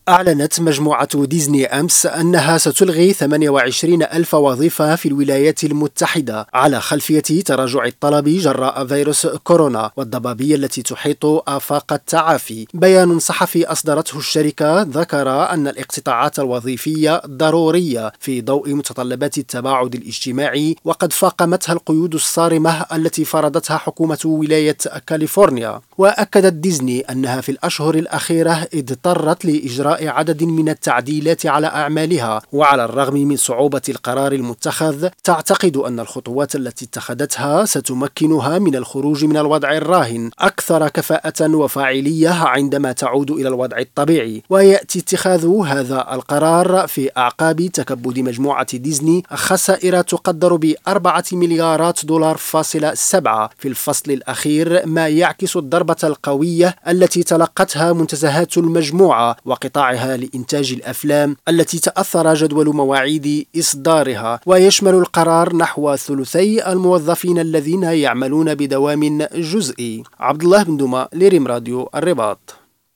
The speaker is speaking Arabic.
أعلنت مجموعة ديزني أمس أنها ستلغي 28 ألف وظيفة في الولايات المتحدة على خلفية تراجع الطلب جراء فيروس كورونا والضبابية التي تحيط آفاق التعافي. بيان صحفي أصدرته الشركة ذكر أن الاقتطاعات الوظيفية ضرورية في ضوء متطلبات التباعد الاجتماعي، وقد فاقمتها القيود الصارمة التي فرضتها حكومة ولاية كاليفورنيا. وأكدت ديزني أنها في الأشهر الأخيرة اضطرت لإجراء عدد من التعديلات على أعمالها، وعلى الرغم من صعوبة القرار المتخذ تعتقد أن الخطوات التي اتخذتها ستمكنها من الخروج من الوضع الراهن أكثر كفاءة وفاعلية عندما تعود إلى الوضع الطبيعي. ويأتي اتخاذ هذا القرار في أعقاب تكبد مجموعة ديزني خسائر تقدر ب4 مليارات دولار فاصلة 7 في الفصل الأخير، ما يعكس الضربة القوية التي تلقتها منتزهات المجموعة وقطاعها لإنتاج الأفلام التي تأثر جدول مواعيد إصدارها. ويشمل القرار نحو ثلثي الموظفين الذين يعملون بدوام جزئي. عبد الله بن دوما، لريم راديو الرباط.